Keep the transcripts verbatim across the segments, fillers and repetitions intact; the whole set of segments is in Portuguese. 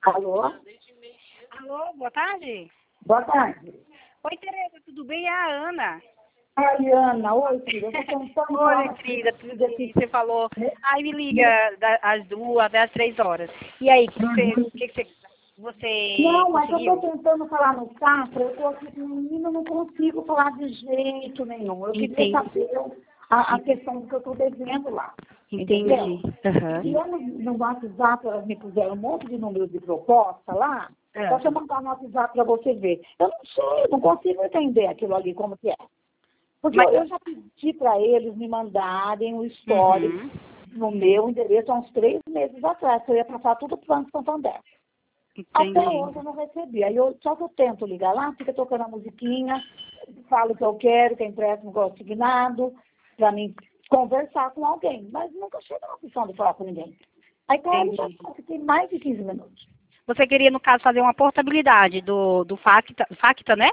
Alô? Alô, boa tarde. Boa tarde. Oi, Tereza, tudo bem? É a Ana. Ai, Ana, oi, filha. Eu tô tentando falar Oi, querida, tudo bem? aqui. Você falou, ai, me liga da- às duas até às três horas. E aí, o que, que você, Uhum. que, que você, você Não, mas eu tô conseguiu? tentando falar no Safra, eu tô aqui com o menino, eu não consigo falar de jeito nenhum. Eu queria Entendi, saber a, a questão do que eu tô devendo lá. Entendeu? entendi. Aham. E eu no, no WhatsApp, elas me puseram um monte de números de proposta lá. É. Deixa eu mandar no WhatsApp para você ver. Eu não sei, eu não consigo entender aquilo ali como que é. Porque eu, Mas, eu já pedi para eles me mandarem o histórico uhum, no meu endereço há uns três meses atrás, que eu ia passar tudo para o Banco Santander. Até entendi. hoje eu não recebi. Aí eu, só que eu tento ligar lá, fica tocando a musiquinha, falo o que eu quero, que é empréstimo consignado, para mim conversar com alguém. Mas nunca chega na opção de falar com ninguém. Aí com ele já Entendi. fiquei mais de quinze minutos. Você queria, no caso, fazer uma portabilidade do, do Facta, Facta, né?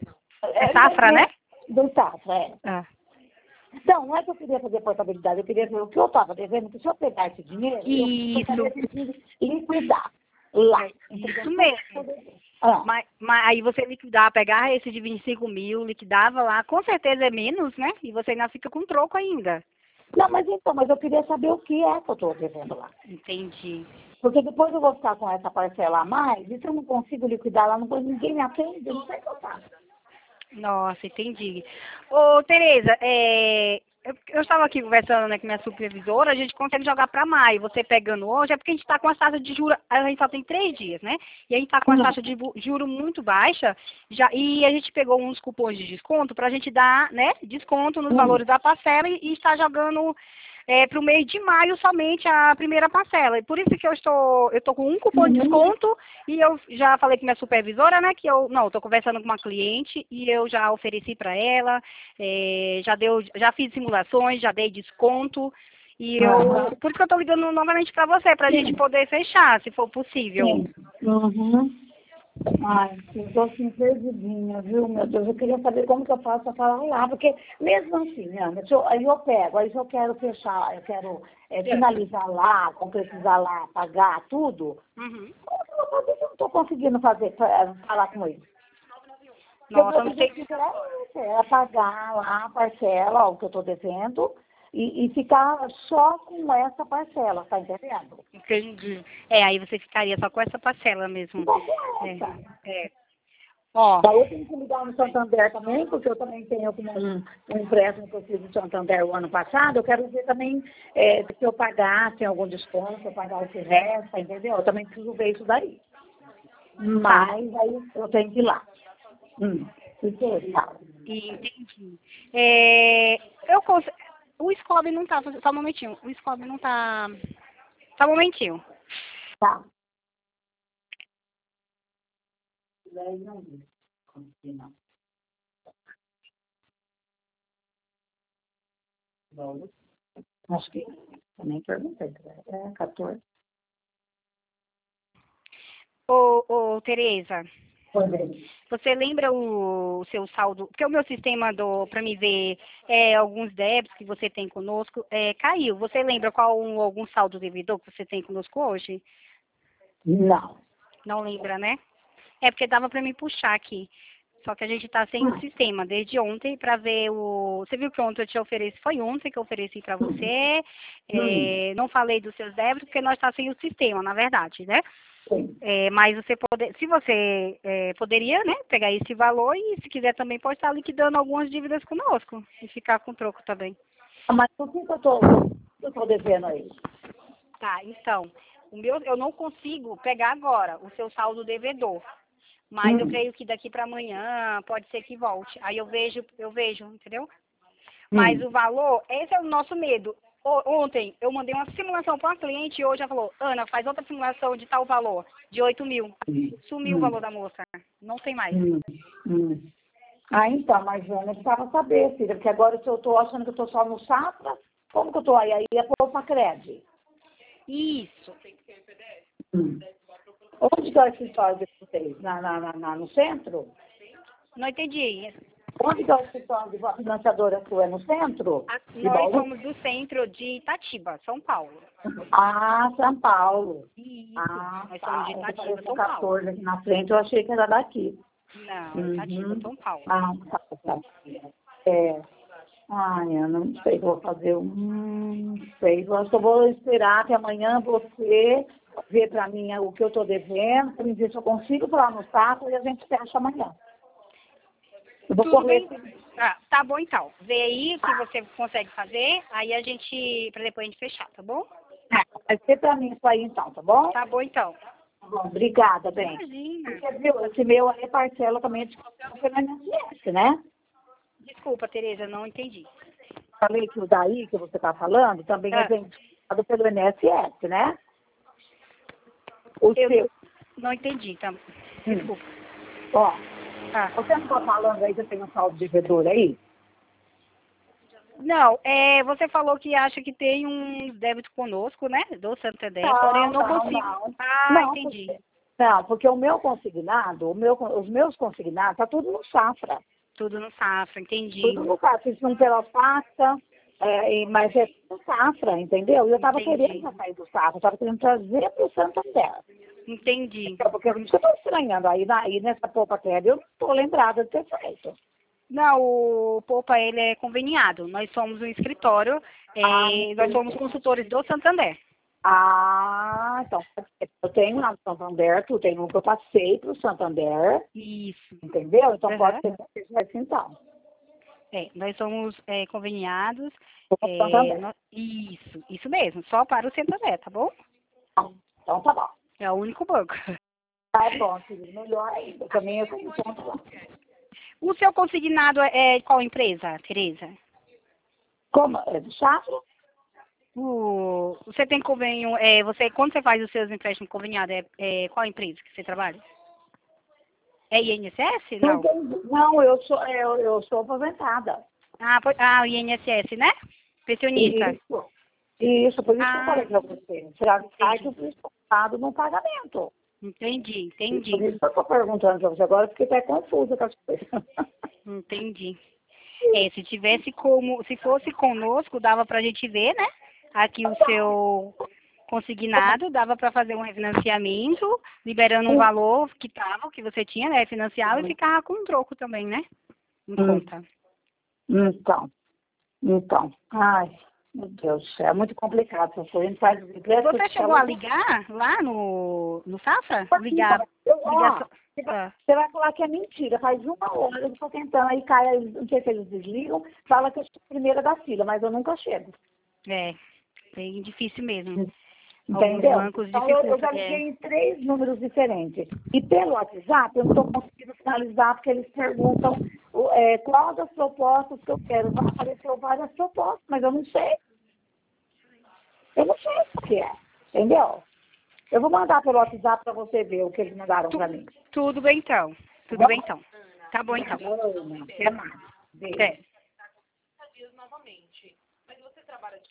É É, Safra, né? do Safra, é. Ah. Então, não é que eu queria fazer portabilidade, eu queria ver o que eu estava devendo, que se eu pegar esse dinheiro, eu gostaria Isso, de liquidar lá. é Entendeu? isso Tudo que eu mesmo. devia. Ah, Mas, mas aí você liquidar, pegar esse de vinte e cinco mil, liquidava lá, com certeza é menos, né? E você ainda fica com troco ainda. não, mas então, mas eu queria saber o que é que eu estou devendo lá. Entendi. Porque depois eu vou ficar com essa parcela a mais, e se eu não consigo liquidar lá, não, ninguém me atende, eu não sei o que eu faço. Nossa, entendi. Ô, Tereza, é, eu, eu estava aqui conversando, né, com minha supervisora, a gente consegue jogar para maio. Você pegando hoje, é porque a gente está com a taxa de juros, a gente só tem três dias, né? E a gente está com a Hum, taxa de bu- juro muito baixa, já, e a gente pegou uns cupons de desconto para a gente dar, né, desconto nos hum, valores da parcela e, e está jogando para o mês de maio somente a primeira parcela. E por isso que eu estou, eu estou com um cupom de uhum. desconto e eu já falei com minha supervisora, né, que eu, não, estou conversando com uma cliente e eu já ofereci para ela, eh, já deu, já fiz simulações, já dei desconto e Aham. eu, por isso que eu estou ligando novamente para você, para a gente Sim, poder fechar, se for possível. sim. Uhum. Ai, eu tô assim, perdidinha, viu, meu Deus? Eu queria saber como que eu faço para falar lá, porque mesmo assim, Ana, se eu, aí eu pego, aí se eu quero fechar, eu quero é, finalizar lá, concretizar lá, pagar tudo, Uhum. como que eu vou fazer se eu não estou conseguindo fazer, pra- falar com ele? Porque o Nossa, eu meu não sei. objetivo era esse, era pagar lá a parcela, o que eu estou devendo, e, e ficar só com essa parcela, tá entendendo? Entendi. É, aí você ficaria só com essa parcela mesmo. Só com É, essa. é. Ó, Daí eu tenho que ligar no Santander também, porque eu também tenho um, um empréstimo que eu fiz no Santander o ano passado. Eu quero ver também é, se eu pagar, tem algum desconto, se eu pagar o que resta, entendeu? Eu também preciso ver isso daí. tá. Mas aí eu tenho que ir lá. Hum. Isso é tal. Entendi. É, eu cons... O Scooby não tá. Só um momentinho. O Scooby não tá. Só um momentinho. Tá. Daí não vi. Não. Bom, acho que também perguntei. É quatorze. Ô, ô, Tereza, Foi bem. você lembra o seu saldo? Porque o meu sistema do para me ver é, alguns débitos que você tem conosco é, caiu. Você lembra qual um, algum saldo devedor que você tem conosco hoje? Não. Não lembra, né? É porque dava para me puxar aqui. Só que a gente está sem o sistema desde ontem para ver o. Você viu que ontem eu te ofereci, foi ontem que eu ofereci para você. Hum. É, não falei dos seus débitos, porque nós está sem o sistema, na verdade, né? Sim. É, mas você pode, se você é, poderia, né, pegar esse valor e se quiser também pode estar liquidando algumas dívidas conosco e ficar com troco também. Mas o que que eu tô, o que eu tô devendo aí? Tá, então, o meu eu não consigo pegar agora o seu saldo devedor. Mas eu Hum. creio que daqui para amanhã pode ser que volte. Aí eu vejo, eu vejo, entendeu? Mas Hum. o valor, esse é o nosso medo. O- Ontem eu mandei uma simulação para uma cliente e hoje ela falou, Ana, faz outra simulação de tal valor, de oito mil. Sumiu o Hum. valor da moça. Não tem mais. Hum. Hum. Ah, então, mas Ana, eu precisava saber, filha, porque agora se eu estou achando que eu estou só no Safra, como que eu estou aí? Aí é pôr para crédito. Isso. Hum. Onde que é o escritório de vocês? Na, na, na, na- no centro? Não entendi. Onde que é o escritório de financiadora sua? É no centro? Aqui De nós Bauru? somos do centro de Itatiba, São Paulo. Ah, São Paulo. Isso, Ah, nós tá. somos de Eu Itatiba, falei São Paulo. catorze aqui na frente, eu achei que era daqui. Não, Itatiba, Uhum. São Paulo. Ah, tá, tá. É. Ai, eu não sei o que eu vou fazer. Hum, não sei. Eu acho que eu vou esperar até amanhã você ver pra mim o que eu tô devendo, pra me ver se eu consigo falar no saco e a gente fecha amanhã. Eu vou Tudo correr. bem? Ah, tá bom então. Vê aí o que você consegue fazer, aí a gente, pra depois a gente fechar, tá bom? Vai ser pra mim isso aí então, tá bom? Tá bom então. Tá bom, obrigada, bem. Imagina. Porque, viu, esse meu aí parcela também de pelo I N S S, né? Desculpa, Tereza, não entendi. Falei que o daí que você tá falando também é Ah, vendido pelo I N S S, né? O eu seu. não entendi, tá? Hum. Desculpa. Ó, Ah. você não tá falando aí que tem um saldo devedor aí? Não, é, você falou que acha que tem um débito conosco, né? Do Santander, porém eu não, não, consigo. não. Ah, Não, entendi. porque, não, porque o meu consignado, o meu, os meus consignados, tá tudo no Safra. Tudo no Safra, entendi. Tudo no Safra. Fiz um pela pasta, é, e- mas é tudo no Safra, entendeu? E eu tava Entendi. querendo sair do Safra, eu tava querendo trazer pro Santander. Entendi. Então, porque isso que eu tô estranhando. Aí, aí nessa Poupa Crédito, eu não tô lembrada de ter feito. Não, o Poupa, ele é conveniado. Nós somos um escritório, é, Ah, nós somos consultores do Santander. Ah, então, pode ser. Eu tenho lá no Santander, tu tem um que eu passei pro Santander, Isso. entendeu? Então Aham. pode ser que seja assim, então. É, nós somos é, conveniados. Pro é, Santander. nó- isso, isso mesmo, só para o Santander, tá bom? Então tá bom. É o único banco. Tá bom, filho. Melhor ainda. Também eu tenho conta lá. O seu consignado é de qual empresa, Tereza? Como? É do Chafra? O, você tem convênio, é, você, quando você faz os seus empréstimos conveniados, é, é qual empresa que você trabalha? É I N S S? Não, Não. tem- não, eu sou, eu, eu sou aposentada. Ah, po- ah, o I N S S, né? Pensionista. Isso. Isso, por isso que eu Ah, falei pra você. Será que sai que eu fui estocado no pagamento? entendi, Por entendi, isso que eu tô perguntando pra você agora, porque até confusa com as coisas. entendi. É, se tivesse como, se fosse conosco, dava pra gente ver, né? Aqui o seu consignado, dava para fazer um refinanciamento, liberando um valor que tava, que você tinha, né, financiado, e ficava com um troco também, né? Em Hum. conta. Então, então. Ai, meu Deus do céu, é muito complicado essas coisas. A gente faz os empréstimos, Você chegou a ligar lá no, no Safra? Ligar, Eu, ligar ó, só- você vai ah, você vai falar que é mentira. Faz uma hora eu estou tentando, aí cai, não sei se eles desligam, fala que eu sou a primeira da fila, mas eu nunca chego. é, bem difícil mesmo. Alguns Entendeu? bancos Então eu, eu já dificultam. liguei É. em três números diferentes. E pelo WhatsApp eu não estou conseguindo finalizar, porque eles perguntam o- é, qual das propostas que eu quero. Apareceu várias propostas, mas eu não sei. Eu não sei o que é. Entendeu? Eu vou mandar pelo WhatsApp para você ver o que eles mandaram Tu- para mim. tudo bem então. Tudo Tá bem bom? então. Tá bom então. Até mais. Beijo. É.